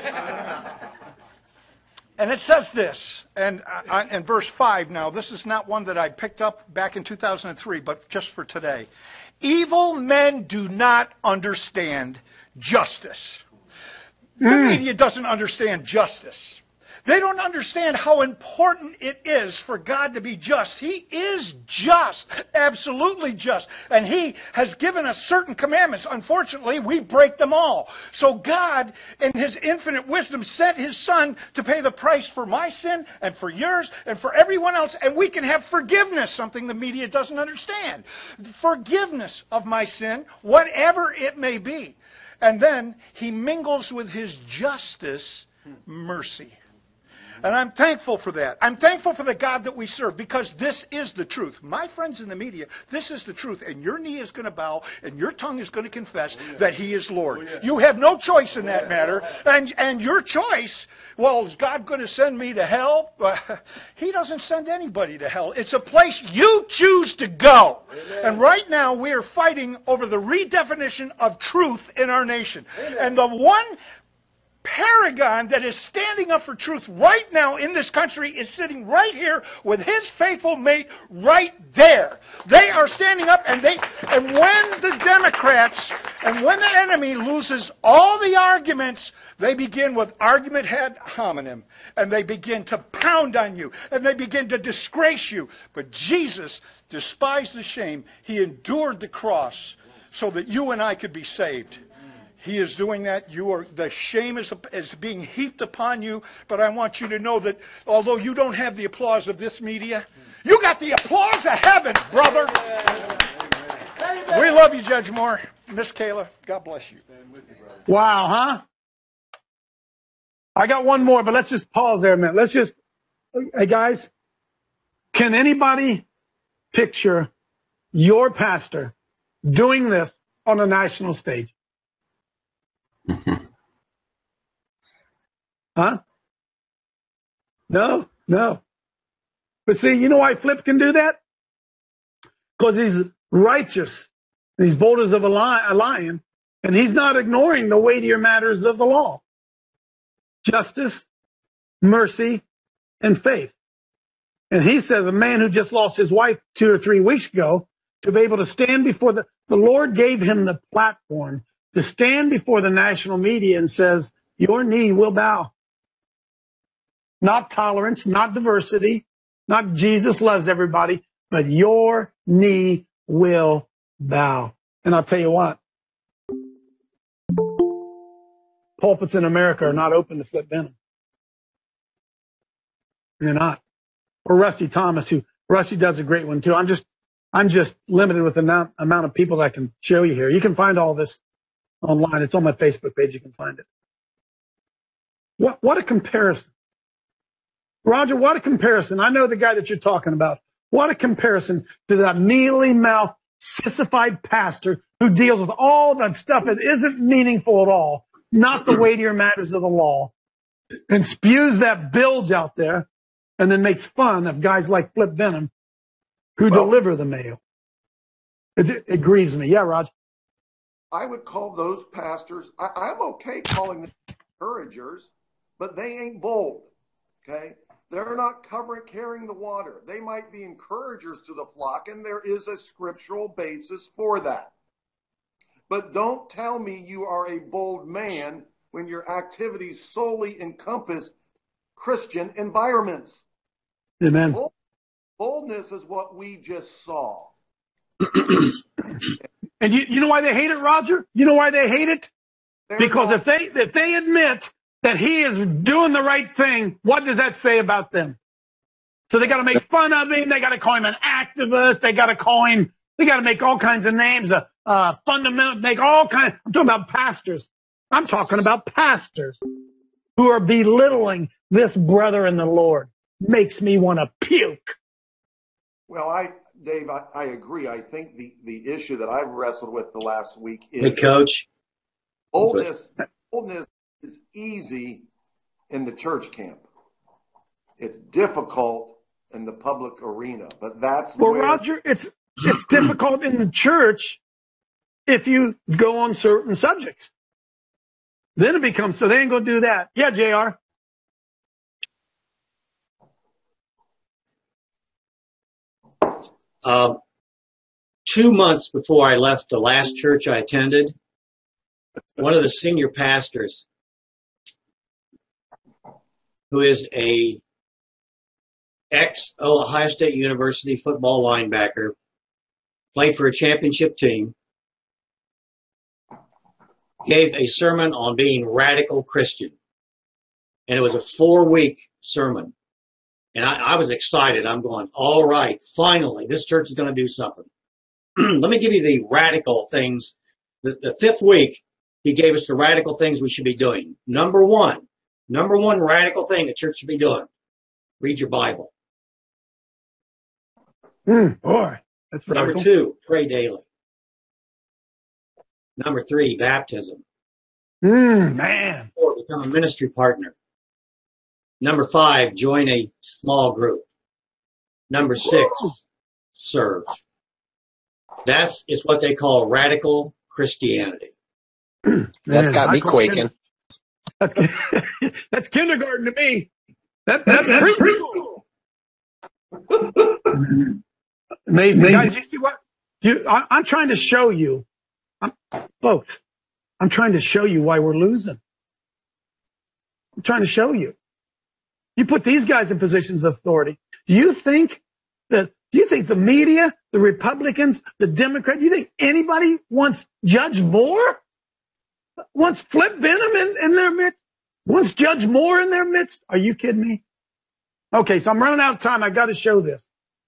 And it says this, and uh, in verse five now, this is not one that I picked up back in two thousand three, but just for today. Evil men do not understand justice. The mm. media doesn't understand justice. They don't understand how important it is for God to be just. He is just, absolutely just. And He has given us certain commandments. Unfortunately, we break them all. So God, in His infinite wisdom, sent His Son to pay the price for my sin and for yours and for everyone else. And we can have forgiveness, something the media doesn't understand. Forgiveness of my sin, whatever it may be. And then He mingles with His justice, mercy. And I'm thankful for that. I'm thankful for the God that we serve because this is the truth. My friends in the media, this is the truth. And your knee is going to bow and your tongue is going to confess oh, yeah. that He is Lord. Oh, yeah. You have no choice in that matter. And, and your choice, well, is God going to send me to hell? Uh, he doesn't send anybody to hell. It's a place you choose to go. Amen. And right now we are fighting over the redefinition of truth in our nation. Amen. And the one paragon that is standing up for truth right now in this country is sitting right here with his faithful mate right there. They are standing up, and they and when the Democrats and when the enemy loses all the arguments, they begin with argument ad hominem, and they begin to pound on you, and they begin to disgrace you. But Jesus despised the shame. He endured the cross so that you and I could be saved. He is doing that. You are, the shame is, is being heaped upon you. But I want you to know that although you don't have the applause of this media, you got the applause of heaven, brother. Amen. We love you, Judge Moore. Miss Kayla, God bless you. Wow, huh? I got one more, but let's just pause there a minute. Let's just, hey guys, can anybody picture your pastor doing this on a national stage? Huh? No, no. But see, you know why Flip can do that? Because he's righteous. And he's bold as of a lion. And he's not ignoring the weightier matters of the law. Justice, mercy, and faith. And he says a man who just lost his wife two or three weeks ago to be able to stand before the, the Lord gave him the platform to stand before the national media and says, your knee will bow. Not tolerance, not diversity, not Jesus loves everybody, but your knee will bow. And I'll tell you what, pulpits in America are not open to Flip Benham. They're not. Or Rusty Thomas, who, Rusty does a great one too. I'm just, I'm just limited with the amount, amount of people I can show you here. You can find all this online. It's on my Facebook page. You can find it. What, what a comparison. Roger, what a comparison. I know the guy that you're talking about. What a comparison to that mealy-mouthed, sissified pastor who deals with all that stuff that isn't meaningful at all, not the weightier matters of the law, and spews that bilge out there and then makes fun of guys like Flip Benham who well, deliver the mail. It, it grieves me. Yeah, Roger. I would call those pastors, I, I'm okay calling them encouragers, but they ain't bold, okay? They're not covering, carrying the water. They might be encouragers to the flock, and there is a scriptural basis for that. But don't tell me you are a bold man when your activities solely encompass Christian environments. Amen. Bold, boldness is what we just saw. And you, you know why they hate it, Roger? You know why they hate it? They're Because not- if they if they admit that he is doing the right thing, what does that say about them? So they got to make fun of him. They got to call him an activist. They got to call him. They got to make all kinds of names. Uh, uh, fundamental. Make all kinds. I'm talking about pastors. I'm talking about pastors who are belittling this brother in the Lord. Makes me want to puke. Well, I, Dave, I, I agree. I think the, the issue that I've wrestled with the last week is Hey, Coach. boldness. Boldness is easy in the church camp. It's difficult in the public arena, but that's Well, where, Roger, it's it's difficult in the church if you go on certain subjects. Then it becomes, so they ain't going to do that. Yeah, J R. Uh, two months before I left the last church I attended, one of the senior pastors, who is a ex-Ohio State University football linebacker, played for a championship team, gave a sermon on being radical Christian. And it was a four-week sermon. And I, I was excited. I'm going, all right, finally, this church is going to do something. Let me give you the radical things. The, the fifth week, he gave us the radical things we should be doing. Number one, number one radical thing the church should be doing, read your Bible. Mm, boy, that's Number radical. two, pray daily. Number three, baptism. Mm, man. Four, become a ministry partner. Number five, join a small group. Number six, serve. That's is what they call radical Christianity. That's got me quaking. That's, that's kindergarten to me. That, that's preschool. Amazing. Guys, you see what? You, I, I'm trying to show you, I'm, folks, I'm trying to show you why we're losing. I'm trying to show you. You put these guys in positions of authority. Do you think that, do you think the media, the Republicans, the Democrats, do you think anybody wants Judge Moore? Wants Flip Benham in, in their midst? Wants Judge Moore in their midst? Are you kidding me? Okay, so I'm running out of time. I've got to show this.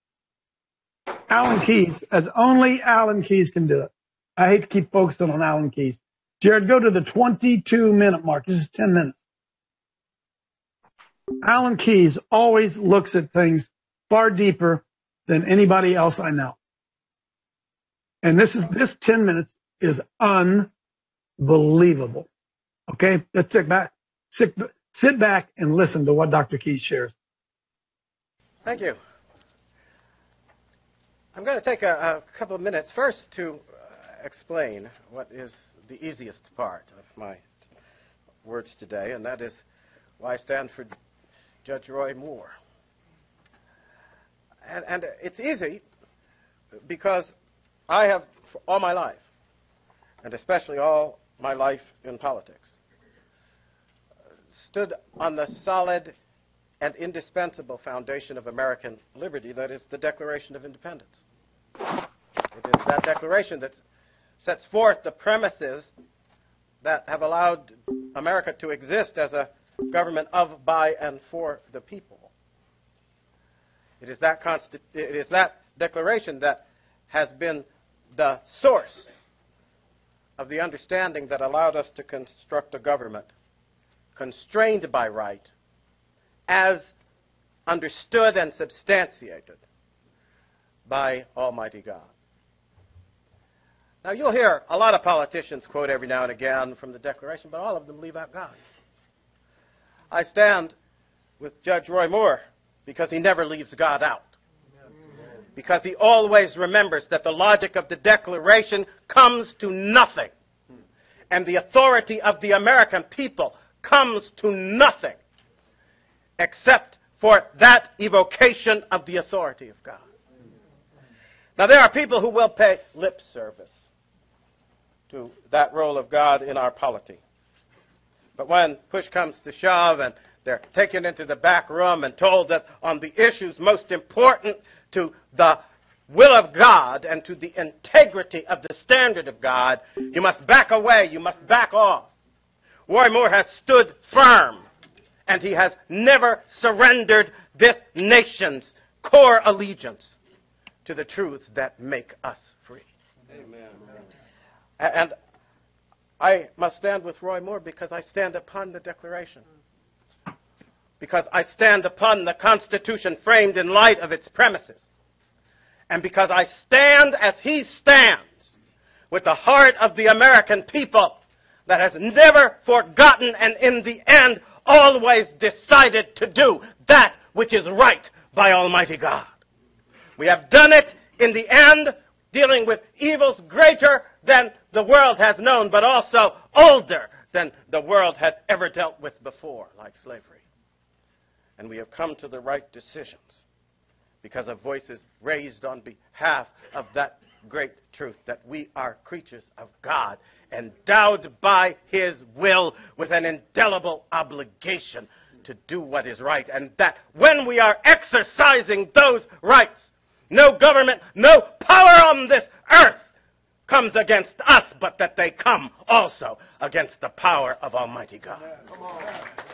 Alan Keyes, as only Alan Keyes can do it. I hate to keep focusing on Alan Keyes. Jared, go to the twenty-two minute mark. This is ten minutes. Alan Keyes always looks at things far deeper than anybody else I know. And this is, this ten minutes is unbelievable. Okay? Let's sit back, sit, sit back and listen to what Doctor Keyes shares. Thank you. I'm going to take a, a couple of minutes first to uh, explain what is the easiest part of my words today, and that is why I stand for Judge Roy Moore. And, and it's easy because I have, for all my life, and especially all my life in politics, stood on the solid and indispensable foundation of American liberty, that is the Declaration of Independence. It is that declaration that sets forth the premises that have allowed America to exist as a government of, by, and for the people. It is that consti- it is that declaration that has been the source of the understanding that allowed us to construct a government constrained by right, as understood and substantiated by Almighty God. Now, you'll hear a lot of politicians quote every now and again from the Declaration, but all of them leave out God. I stand with Judge Roy Moore because he never leaves God out. Because he always remembers that the logic of the Declaration comes to nothing. And the authority of the American people comes to nothing except for that evocation of the authority of God. Now, there are people who will pay lip service to that role of God in our polity. But when push comes to shove and they're taken into the back room and told that on the issues most important to the will of God and to the integrity of the standard of God, you must back away, you must back off. Roy Moore has stood firm, and he has never surrendered this nation's core allegiance to the truths that make us free. Amen. And I must stand with Roy Moore because I stand upon the Declaration. Because I stand upon the Constitution framed in light of its premises. And because I stand as he stands with the heart of the American people that has never forgotten and in the end always decided to do that which is right by Almighty God. We have done it in the end dealing with evils greater than the world has known, but also older than the world had ever dealt with before, like slavery. And we have come to the right decisions because of voices raised on behalf of that great truth that we are creatures of God, endowed by His will with an indelible obligation to do what is right, and that when we are exercising those rights, no government, no power on this earth comes against us, but that they come also against the power of Almighty God. Come on.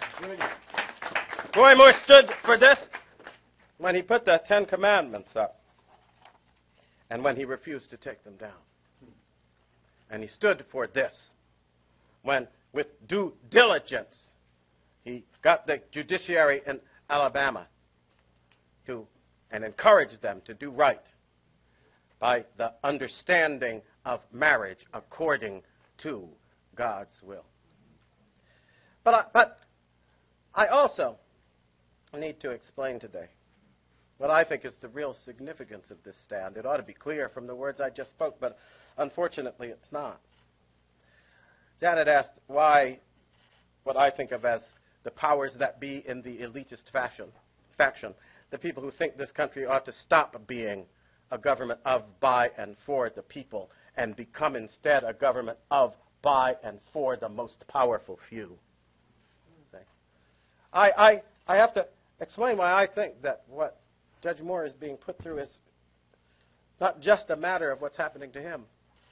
Roy Moore stood for this when he put the Ten Commandments up and when he refused to take them down. And he stood for this when, with due diligence, he got the judiciary in Alabama to and encouraged them to do right by the understanding of marriage according to God's will. But I, but I also need to explain today what I think is the real significance of this stand. It ought to be clear from the words I just spoke, but unfortunately it's not. Janet asked why what I think of as the powers that be in the elitist fashion, faction, the people who think this country ought to stop being a government of, by, and for the people and become instead a government of, by, and for the most powerful few. Okay. I, I, I have to explain why I think that what Judge Moore is being put through is not just a matter of what's happening to him.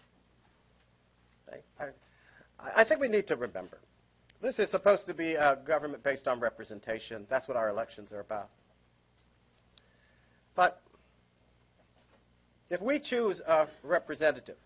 I, I, I think we need to remember, this is supposed to be a government based on representation. That's what our elections are about. But if we choose a representative,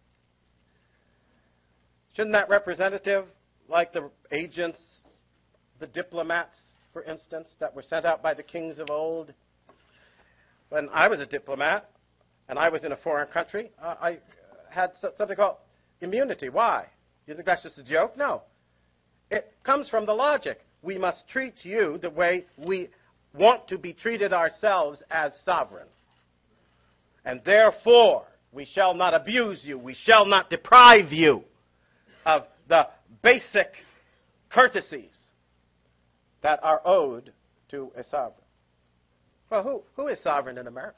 shouldn't that representative, like the agents, the diplomats, for instance, that were sent out by the kings of old? When I was a diplomat and I was in a foreign country, uh, I had something called immunity. Why? You think that's just a joke? No. It comes from the logic. We must treat you the way we want to be treated ourselves as sovereign. And therefore, we shall not abuse you. We shall not deprive you of the basic courtesies that are owed to a sovereign. Well, who, who is sovereign in America?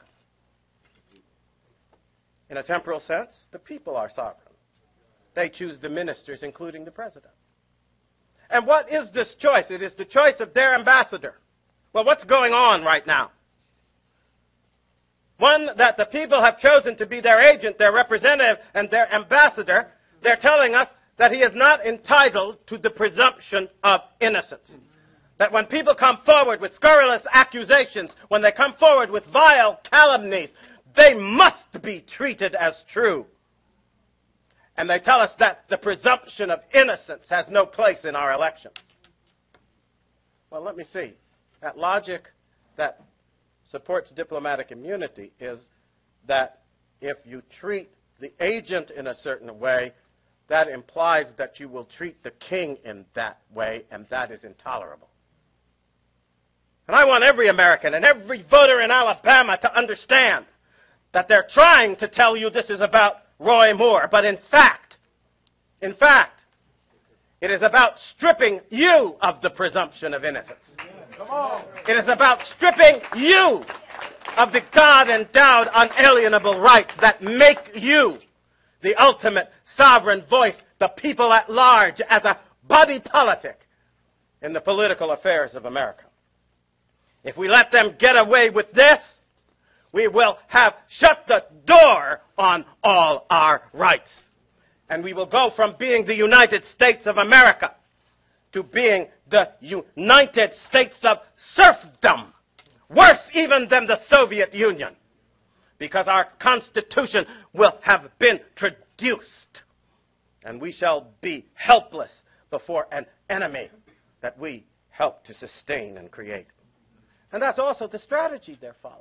In a temporal sense, the people are sovereign. They choose the ministers, including the president. And what is this choice? It is the choice of their ambassador. Well, what's going on right now? One, that the people have chosen to be their agent, their representative, and their ambassador. They're telling us that he is not entitled to the presumption of innocence. That when people come forward with scurrilous accusations, when they come forward with vile calumnies, they must be treated as true. And they tell us that the presumption of innocence has no place in our elections. Well, let me see. That logic that supports diplomatic immunity is that if you treat the agent in a certain way, that implies that you will treat the king in that way, and that is intolerable. And I want every American and every voter in Alabama to understand that they're trying to tell you this is about Roy Moore, but in fact, in fact, it is about stripping you of the presumption of innocence. It is about stripping you of the God-endowed unalienable rights that make you the ultimate sovereign voice, the people at large, as a body politic in the political affairs of America. If we let them get away with this, we will have shut the door on all our rights. And we will go from being the United States of America to being the United States of serfdom, worse even than the Soviet Union, because our Constitution will have been traduced, and we shall be helpless before an enemy that we help to sustain and create. And that's also the strategy they're following.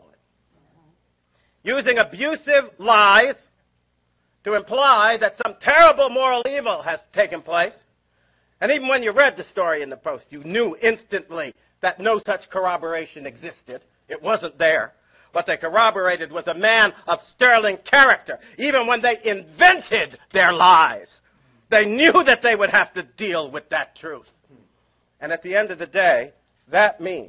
Using abusive lies to imply that some terrible moral evil has taken place. And even when you read the story in the Post, you knew instantly that no such corroboration existed. It wasn't there. What they corroborated was a man of sterling character. Even when they invented their lies, they knew that they would have to deal with that truth. And at the end of the day, that means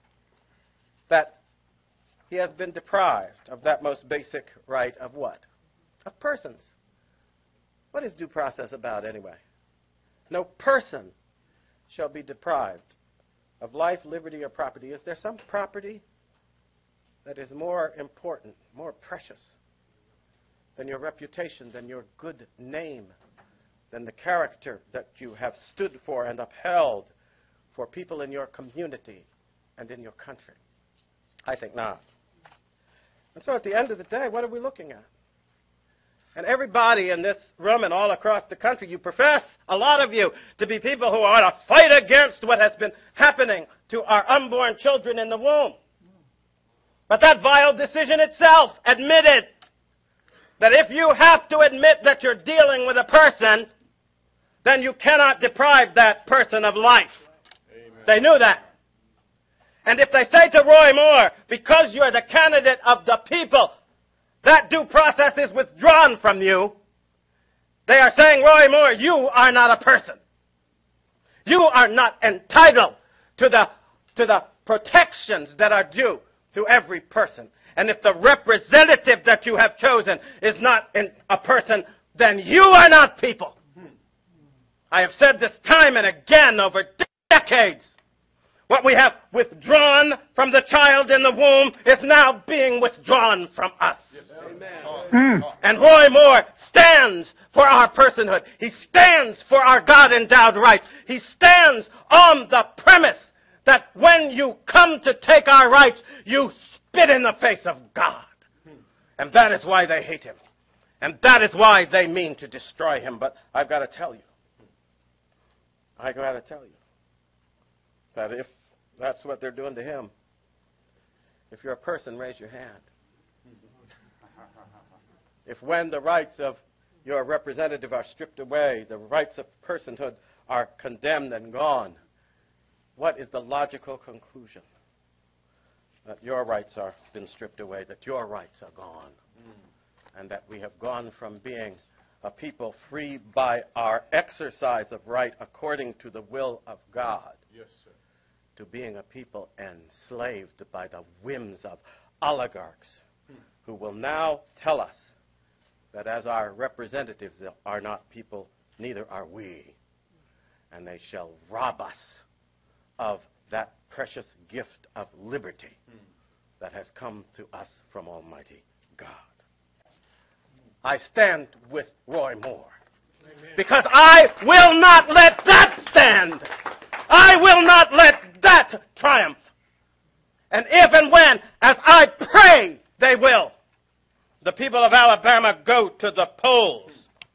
that he has been deprived of that most basic right of what? Of persons. What is due process about anyway? No person shall be deprived of life, liberty, or property. Is there some property that is more important, more precious than your reputation, than your good name, than the character that you have stood for and upheld for people in your community and in your country? I think not. And so at the end of the day, what are we looking at? And everybody in this room and all across the country, you profess, a lot of you, to be people who are to fight against what has been happening to our unborn children in the womb. But that vile decision itself admitted that if you have to admit that you're dealing with a person, then you cannot deprive that person of life. Amen. They knew that. And if they say to Roy Moore, because you're the candidate of the people, that due process is withdrawn from you, they are saying, Roy Moore, you are not a person. You are not entitled to the, to the protections that are due to every person. And if the representative that you have chosen is not in a person, then you are not people. I have said this time and again over decades. What we have withdrawn from the child in the womb is now being withdrawn from us. Yes, amen. Mm. And Roy Moore stands for our personhood. He stands for our God-endowed rights. He stands on the premise that when you come to take our rights, you spit in the face of God. And that is why they hate him. And that is why they mean to destroy him. But I've got to tell you, I've got to tell you, that if that's what they're doing to him, if you're a person, raise your hand. If when the rights of your representative are stripped away, the rights of personhood are condemned and gone, what is the logical conclusion? That your rights are been stripped away, that your rights are gone, mm. and that we have gone from being a people free by our exercise of right according to the will of God, yes, sir, to being a people enslaved by the whims of oligarchs hmm. who will now tell us that as our representatives are not people, neither are we. And they shall rob us of that precious gift of liberty hmm. that has come to us from Almighty God. I stand with Roy Moore. Amen. Because I will not let that stand. I will not let that triumph. And if and when, as I pray they will, the people of Alabama go to the polls,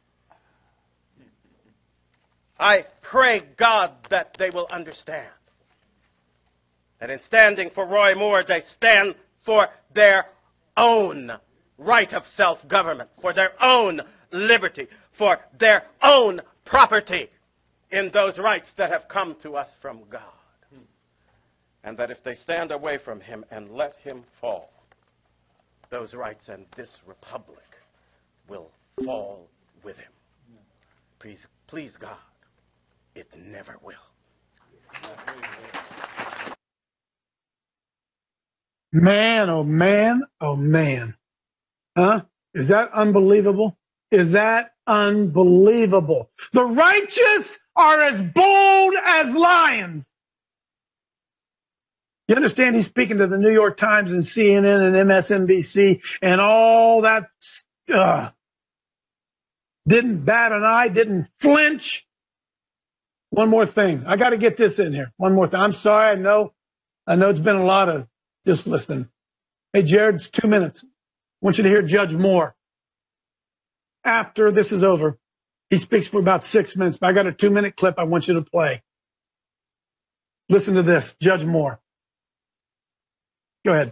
I pray God that they will understand that in standing for Roy Moore, they stand for their own right of self-government, for their own liberty, for their own property in those rights that have come to us from God. Hmm. And that if they stand away from him and let him fall, those rights and this republic will fall with him. Please, please God, it never will. Man, oh man, oh man. Huh? Is that unbelievable? Is that unbelievable? The righteous are as bold as lions. You understand he's speaking to the New York Times and C N N and M S N B C and all that stuff. Didn't bat an eye, didn't flinch. One more thing. I got to get this in here. One more thing. I'm sorry. I know, I know it's been a lot of just listening. Hey, Jared, it's two minutes. I want you to hear Judge Moore. After this is over, he speaks for about six minutes, but I got a two-minute clip I want you to play. Listen to this, Judge Moore. Go ahead.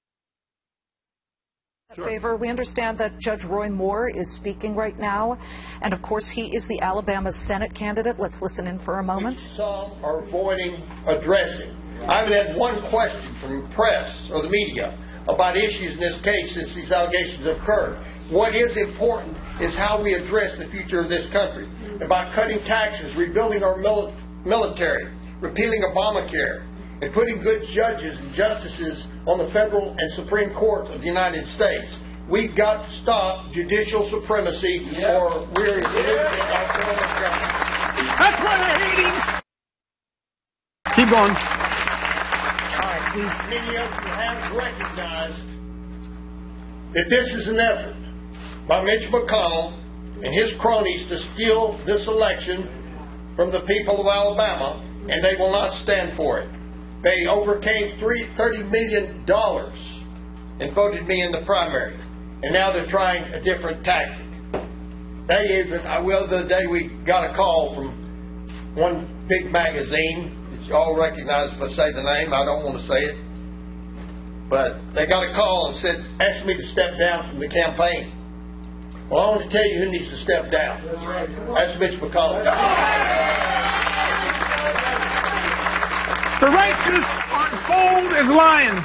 Sure. Favor. We understand that Judge Roy Moore is speaking right now, and of course he is the Alabama Senate candidate. Let's listen in for a moment. Which some are avoiding addressing. I haven't had one question from the press or the media about issues in this case since these allegations have occurred. What is important is how we address the future of this country. About cutting taxes, rebuilding our mil- military, repealing Obamacare, and putting good judges and justices on the federal and Supreme Court of the United States. We've got to stop judicial supremacy, yeah. or we're yeah. losing our form of government. That's why they're hating. Keep going. All right. Many of you have recognized that this is an effort by Mitch McConnell and his cronies to steal this election from the people of Alabama, and they will not stand for it. They overcame thirty million dollars and voted me in the primary. And now they're trying a different tactic. They even, well, the other day we got a call from one big magazine that you all recognize if I say the name. I don't want to say it. But they got a call and said, asked me to step down from the campaign. Well, I want to tell you who needs to step down. That's Mitch McConnell. The righteous are bold as lions.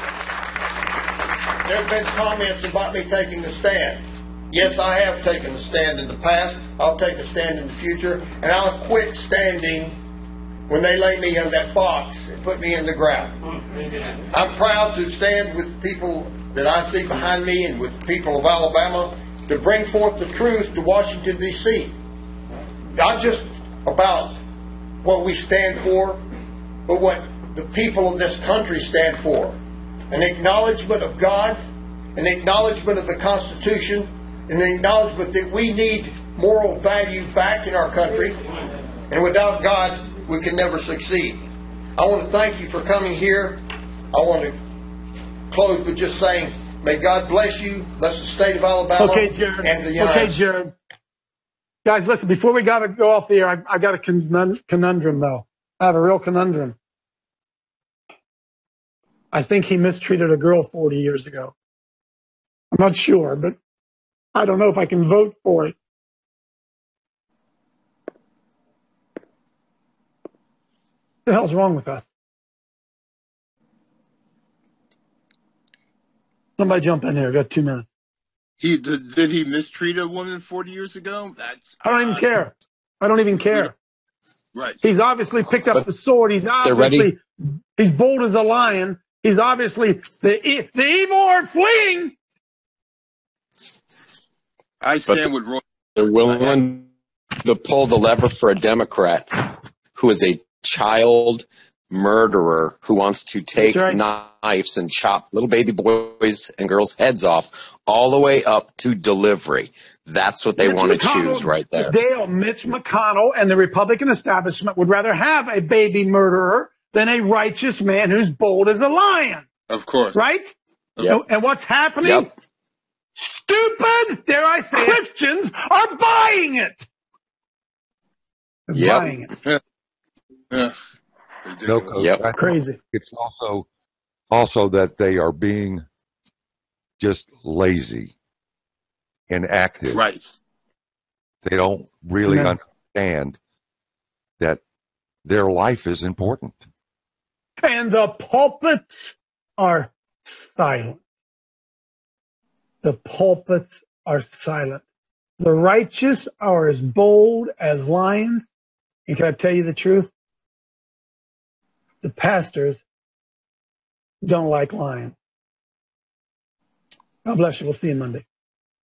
There have been comments about me taking a stand. Yes, I have taken a stand in the past. I'll take a stand in the future. And I'll quit standing when they lay me in that box and put me in the ground. I'm proud to stand with people that I see behind me and with the people of Alabama to bring forth the truth to Washington, D C Not just about what we stand for, but what the people of this country stand for. An acknowledgement of God, an acknowledgement of the Constitution, an acknowledgement that we need moral value back in our country. And without God, we can never succeed. I want to thank you for coming here. I want to close with just saying, may God bless you, bless the state of Alabama, okay, Jared. and the United Okay, Jared. Guys, listen, before we got to go off the air, I, I got a conundrum, though. I have a real conundrum. I think he mistreated a girl forty years ago. I'm not sure, but I don't know if I can vote for it. What the hell's wrong with us? Somebody jump in here. Got two minutes. He did, did he mistreat a woman forty years ago? That's I don't even uh, care. I don't even care. Right. He's obviously picked up but the sword. He's obviously he's bold as a lion. He's obviously the the evil are fleeing. I stand with Roy. They're willing to pull the lever for a Democrat who is a child murderer who wants to take right. knives and chop little baby boys and girls' heads off all the way up to delivery. That's what they Mitch want to McConnell, choose right there. Dale, Mitch McConnell and the Republican establishment would rather have a baby murderer than a righteous man who's bold as a lion. Of course. Right? Yep. And what's happening? Yep. Stupid, dare I say, Christians are buying it. They're yep. buying it. Yeah. No, Coach, yep. Crazy. It's also also that they are being just lazy, inactive. Right. They don't really Amen. understand that their life is important. And the pulpits are silent. The pulpits are silent. The righteous are as bold as lions. And can I tell you the truth? The pastors don't like lying. God bless you. We'll see you Monday.